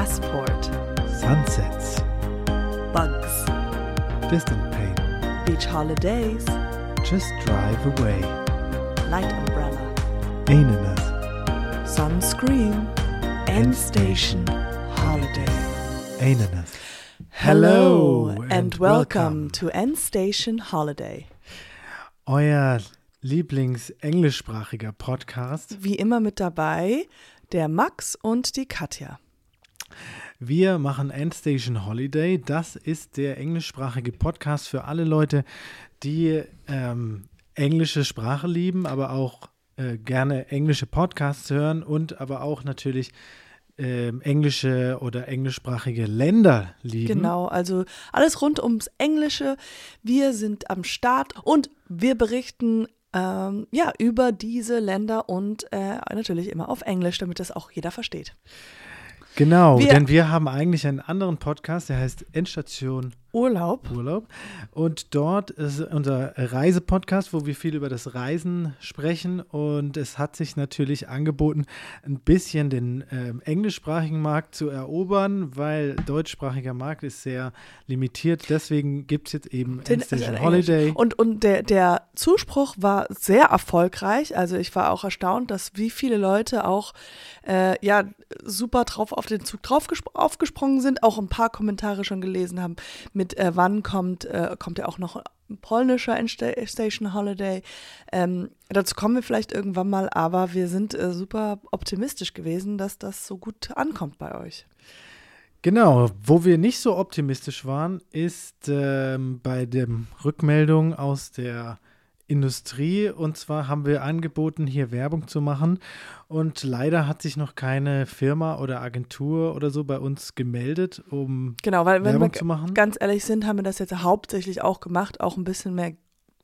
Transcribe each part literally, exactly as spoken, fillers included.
Passport, Sunsets, Bugs, Distant Pain, Beach Holidays, Just Drive Away, Night Umbrella, Ananas, Sunscreen, End Station Holiday. Ananas. Hello and welcome to End Station Holiday. Euer Lieblings-englischsprachiger Podcast. Wie immer mit dabei der Max und die Katja. Wir machen Endstation Holiday. Das ist der englischsprachige Podcast für alle Leute, die ähm, englische Sprache lieben, aber auch äh, gerne englische Podcasts hören und aber auch natürlich ähm, englische oder englischsprachige Länder lieben. Genau, also alles rund ums Englische. Wir sind am Start und wir berichten ähm, ja über diese Länder und äh, natürlich immer auf Englisch, damit das auch jeder versteht. Genau, wir, denn wir haben eigentlich einen anderen Podcast, der heißt Endstation Urlaub. Urlaub. Und dort ist unser Reisepodcast, wo wir viel über das Reisen sprechen. Und es hat sich natürlich angeboten, ein bisschen den ähm, englischsprachigen Markt zu erobern, weil deutschsprachiger Markt ist sehr limitiert. Deswegen gibt es jetzt eben Endstation Holiday. Und, und der, der Zuspruch war sehr erfolgreich. Also ich war auch erstaunt, dass wie viele Leute auch äh, ja super drauf auf den Zug drauf gespr- aufgesprungen sind, auch ein paar Kommentare schon gelesen haben mit äh, wann kommt, äh, kommt ja auch noch ein polnischer Endstation Holiday. Ähm, dazu kommen wir vielleicht irgendwann mal, aber wir sind äh, super optimistisch gewesen, dass das so gut ankommt bei euch. Genau, wo wir nicht so optimistisch waren, ist ähm, bei der Rückmeldung aus der Industrie. Und zwar haben wir angeboten, hier Werbung zu machen. Und leider hat sich noch keine Firma oder Agentur oder so bei uns gemeldet, um genau, weil, Werbung wenn wir zu machen. Ganz ehrlich sind, haben wir das jetzt hauptsächlich auch gemacht, auch ein bisschen mehr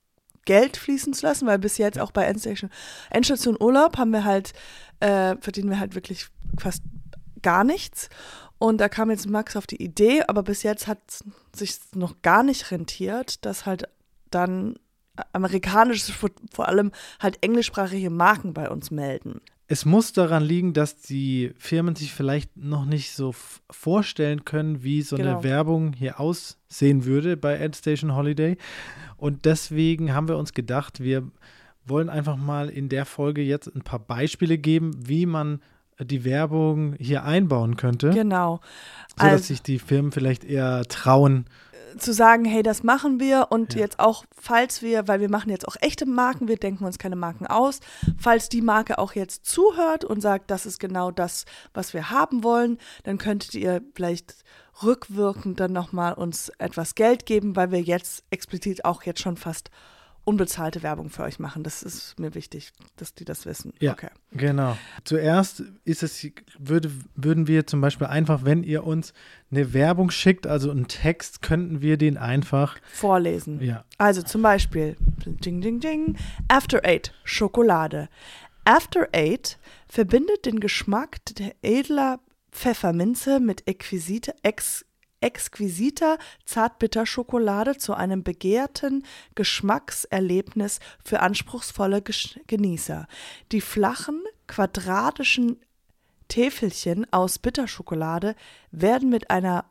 Geld fließen zu lassen, weil bis jetzt auch bei Endstation, Endstation Urlaub haben wir halt, äh, verdienen wir halt wirklich fast gar nichts. Und da kam jetzt Max auf die Idee, aber bis jetzt hat es sich noch gar nicht rentiert, dass halt dann amerikanische, vor allem halt englischsprachige Marken bei uns melden. Es muss daran liegen, dass die Firmen sich vielleicht noch nicht so f- vorstellen können, wie so Genau. eine Werbung hier aussehen würde bei Endstation Holiday. Und deswegen haben wir uns gedacht, wir wollen einfach mal in der Folge jetzt ein paar Beispiele geben, wie man die Werbung hier einbauen könnte. Genau. Sodass Also, sich die Firmen vielleicht eher trauen, zu sagen, hey, das machen wir und Ja. jetzt auch, falls wir, weil wir machen jetzt auch echte Marken, wir denken uns keine Marken aus, falls die Marke auch jetzt zuhört und sagt, das ist genau das, was wir haben wollen, dann könntet ihr vielleicht rückwirkend dann nochmal uns etwas Geld geben, weil wir jetzt explizit auch jetzt schon fast unbezahlte Werbung für euch machen. Das ist mir wichtig, dass die das wissen. Ja, okay. Genau. Zuerst ist es, würde, würden wir zum Beispiel einfach, wenn ihr uns eine Werbung schickt, also einen Text, könnten wir den einfach Vorlesen. Ja. Also zum Beispiel, ding, ding, ding, After Eight, Schokolade. After Eight verbindet den Geschmack der edler Pfefferminze mit exquisite, ex, exquisiter Zartbitterschokolade zu einem begehrten Geschmackserlebnis für anspruchsvolle Gesch- Genießer. Die flachen, quadratischen Täfelchen aus Bitterschokolade werden mit einer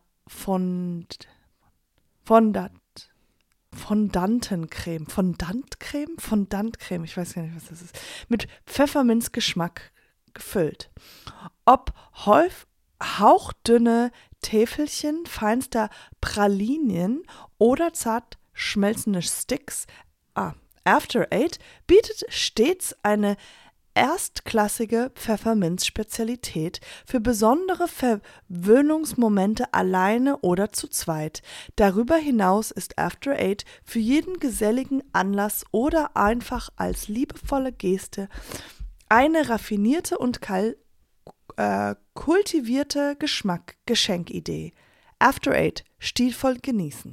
Fond, Fondat, Fondantencreme, Fondantcreme? Fondantcreme, ich weiß gar nicht, was das ist, mit Pfefferminzgeschmack gefüllt. Ob häuf, hauchdünne Täfelchen feinster Pralinien oder zart schmelzende Sticks. Ah, After Eight bietet stets eine erstklassige Pfefferminz-Spezialität für besondere Verwöhnungsmomente alleine oder zu zweit. Darüber hinaus ist After Eight für jeden geselligen Anlass oder einfach als liebevolle Geste eine raffinierte und kal- äh, kultivierte Geschmack, Geschenkidee. After Eight, stilvoll genießen.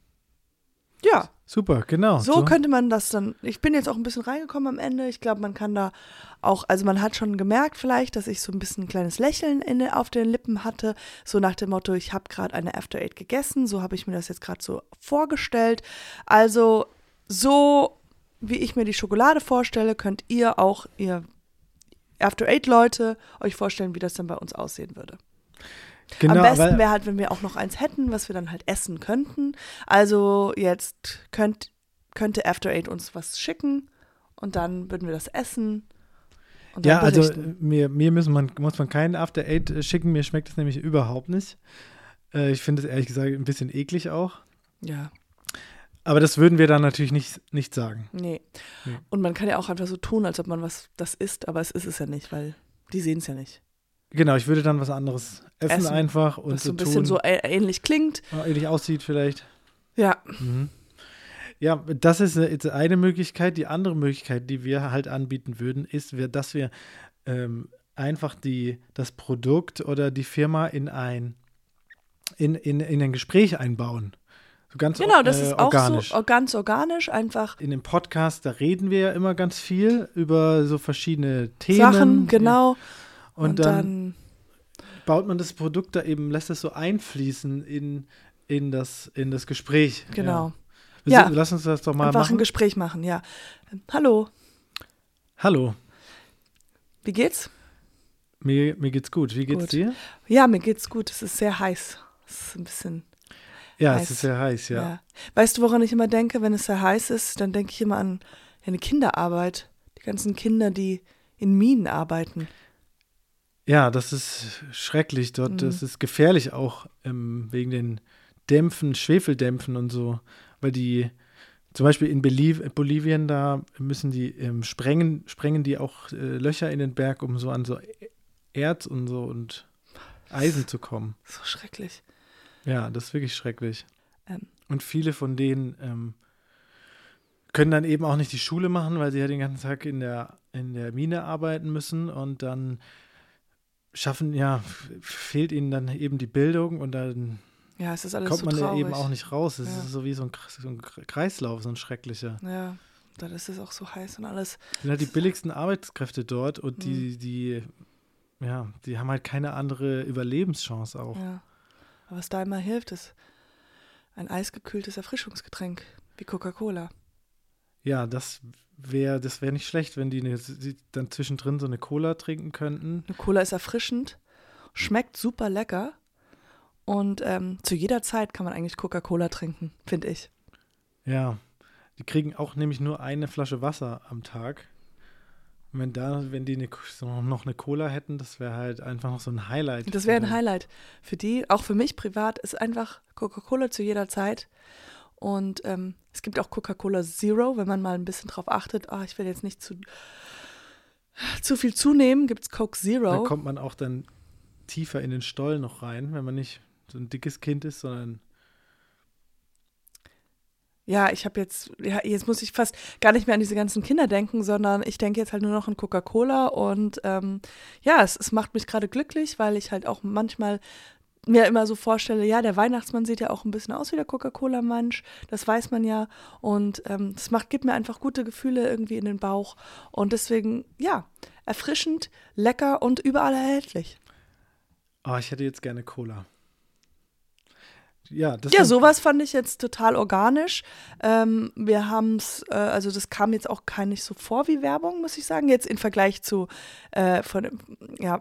Ja. Super, genau. So, so könnte man das dann, ich bin jetzt auch ein bisschen reingekommen am Ende, ich glaube, man kann da auch, also man hat schon gemerkt vielleicht, dass ich so ein bisschen ein kleines Lächeln in, auf den Lippen hatte, so nach dem Motto, ich habe gerade eine After Eight gegessen, so habe ich mir das jetzt gerade so vorgestellt. Also so, wie ich mir die Schokolade vorstelle, könnt ihr auch, ihr After Eight Leute, euch vorstellen, wie das dann bei uns aussehen würde. Genau, Am besten aber- wäre halt, wenn wir auch noch eins hätten, was wir dann halt essen könnten. Also jetzt könnt, könnte After Eight uns was schicken und dann würden wir das essen und dann Ja, also berichten. mir, mir müssen man, muss man keinen After Eight äh, schicken. Mir schmeckt es nämlich überhaupt nicht. Äh, ich finde es ehrlich gesagt ein bisschen eklig auch. Ja, Aber das würden wir dann natürlich nicht, nicht sagen. nee. Nee. Und man kann ja auch einfach so tun, als ob man was das isst, aber es ist es ja nicht, weil die sehen es ja nicht. Genau, ich würde dann was anderes essen, Essen, einfach und Was so so ein bisschen tun, so ä- ähnlich klingt. äh, ähnlich aussieht vielleicht. Ja, Mhm. Ja, das ist äh, jetzt eine Möglichkeit. Die andere Möglichkeit, die wir halt anbieten würden, ist, wir- dass wir ähm, einfach die, das Produkt oder die Firma in ein, in, in, in ein Gespräch einbauen. So ganz genau, das äh, ist auch organisch. so ganz organisch, einfach In dem Podcast, da reden wir ja immer ganz viel über so verschiedene Themen. Sachen, genau. Und, Und, dann, dann, baut man das Produkt da eben, lässt es so einfließen in, in, das, in das Gespräch. genau. Ja. Ja. Lass uns das doch mal Einfach ein machen. Gespräch machen, ja. Ähm, Hallo, Hallo, wie geht's? mir, mir geht's gut. Wie geht's Gut. dir? Ja, mir geht's gut. Es ist sehr heiß. Es ist ein bisschen, Ja, Heiß. es ist sehr heiß, ja. ja. Weißt du, woran ich immer denke, wenn es sehr heiß ist? Dann denke ich immer an eine Kinderarbeit. Die ganzen Kinder, die in Minen arbeiten. Ja, das ist schrecklich dort. Mhm. Das ist gefährlich auch ähm, wegen den Dämpfen, Schwefeldämpfen und so. Weil die, zum Beispiel in Beliv Bolivien, da müssen die ähm, sprengen, sprengen die auch äh, Löcher in den Berg, um so an so Erz und so und Eisen zu kommen. So schrecklich. Ja, das ist wirklich schrecklich. Ähm. Und viele von denen ähm, können dann eben auch nicht die Schule machen, weil sie ja den ganzen Tag in der, in der Mine arbeiten müssen und dann schaffen, ja, f- fehlt ihnen dann eben die Bildung und dann Ja, es ist alles kommt so man ja traurig. eben auch nicht raus. Es Ja. ist so wie so ein, Kr- so ein Kr- Kreislauf, so ein schrecklicher. Ja, dann ist es auch so heiß und alles. Das sind halt die billigsten Arbeitskräfte dort und Mhm. die, die, ja, die haben halt keine andere Überlebenschance auch. Ja. Aber was da immer hilft, ist ein eisgekühltes Erfrischungsgetränk, wie Coca-Cola. Ja, das wäre das wär nicht schlecht, wenn die, eine, sie dann zwischendrin so eine Cola trinken könnten. Eine Cola ist erfrischend, schmeckt super lecker und ähm, zu jeder Zeit kann man eigentlich Coca-Cola trinken, finde ich. Ja, die kriegen auch nämlich nur eine Flasche Wasser am Tag. Und wenn da, wenn die eine, so noch eine Cola hätten, das wäre halt einfach noch so ein Highlight. Das wäre ein Highlight für die, auch für mich privat, ist einfach Coca-Cola zu jeder Zeit. Und ähm, es gibt auch Coca-Cola Zero, wenn man mal ein bisschen drauf achtet, ah, ich will jetzt nicht zu, zu viel zunehmen, gibt es Coke Da Zero. kommt man auch dann tiefer in den Stollen noch rein, wenn man nicht so ein dickes Kind ist, sondern Ja, ich habe jetzt, ja, jetzt muss ich fast gar nicht mehr an diese ganzen Kinder denken, sondern ich denke jetzt halt nur noch an Coca-Cola und ähm, ja, es, es macht mich gerade glücklich, weil ich halt auch manchmal mir immer so vorstelle, ja, der Weihnachtsmann sieht ja auch ein bisschen aus wie der Coca-Cola-Mensch, das weiß man ja und ähm, das macht, gibt mir einfach gute Gefühle irgendwie in den Bauch und deswegen, ja, erfrischend, lecker und überall erhältlich. oh, ich hätte jetzt gerne Cola. Ja, das Ja, sind- sowas fand ich jetzt total organisch. Ähm, wir haben es, äh, also das kam jetzt auch gar nicht so vor wie Werbung, muss ich sagen. Jetzt im Vergleich zu, äh, von, dem- ja,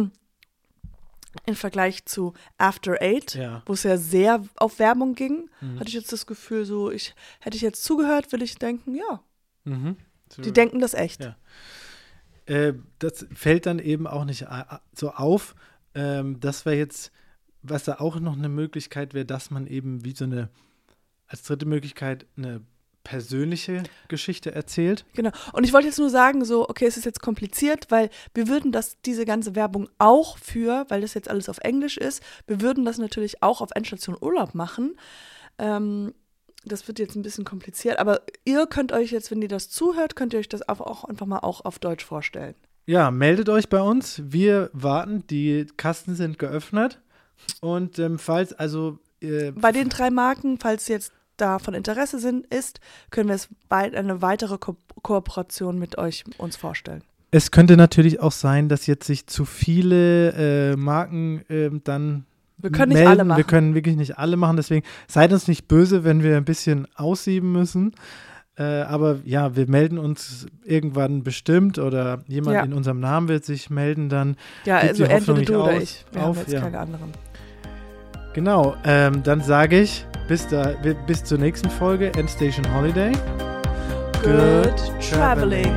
im Vergleich zu After Eight, Ja. wo es ja sehr auf Werbung ging, Mhm. hatte ich jetzt das Gefühl, so, ich hätte ich jetzt zugehört, würde ich denken, ja, Mhm. So- die denken das echt. Ja. Äh, das fällt dann eben auch nicht äh, so auf. Ähm, das wäre jetzt, was da auch noch eine Möglichkeit wäre, dass man eben wie so eine, als dritte Möglichkeit, eine persönliche Geschichte erzählt. Genau. Und ich wollte jetzt nur sagen, so, okay, es ist jetzt kompliziert, weil wir würden das, diese ganze Werbung auch für, weil das jetzt alles auf Englisch ist, wir würden das natürlich auch auf Endstation Urlaub machen. Ähm, das wird jetzt ein bisschen kompliziert, aber ihr könnt euch jetzt, wenn ihr das zuhört, könnt ihr euch das auch einfach mal auch auf Deutsch vorstellen. Ja, meldet euch bei uns. Wir warten. Die Kasten sind geöffnet. Und ähm, falls also äh, Bei den drei Marken, falls jetzt da von Interesse sind, ist, können wir es bald eine weitere Ko- Kooperation mit euch uns vorstellen. es könnte natürlich auch sein, dass jetzt sich zu viele äh, Marken ähm, dann Wir können nicht melden. alle machen. Wir können wirklich nicht alle machen. Deswegen seid uns nicht böse, wenn wir ein bisschen aussieben müssen. Äh, aber ja, wir melden uns irgendwann bestimmt oder jemand ja. in unserem Namen wird sich melden dann. Ja, also entweder du aus, oder ich. Wir auf, haben jetzt ja. keine anderen. Genau, ähm, dann sage ich bis, da, bis zur nächsten Folge, Endstation Holiday. Good traveling.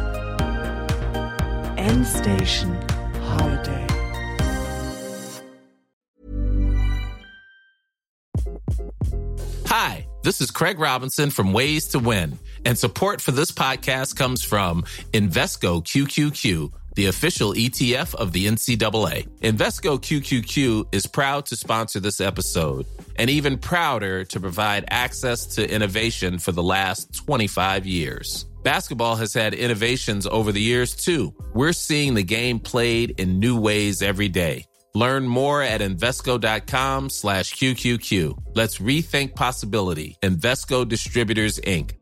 Endstation Holiday. Hi, this is Craig Robinson from Ways to Win, and support for this podcast comes from Invesco Q Q Q, the official E T F of the N C double A. Invesco Q Q Q is proud to sponsor this episode, and even prouder to provide access to innovation for the last twenty-five years. Basketball has had innovations over the years, too. We're seeing the game played in new ways every day. Learn more at Invesco.com slash QQQ. Let's rethink possibility. Invesco Distributors, Incorporated.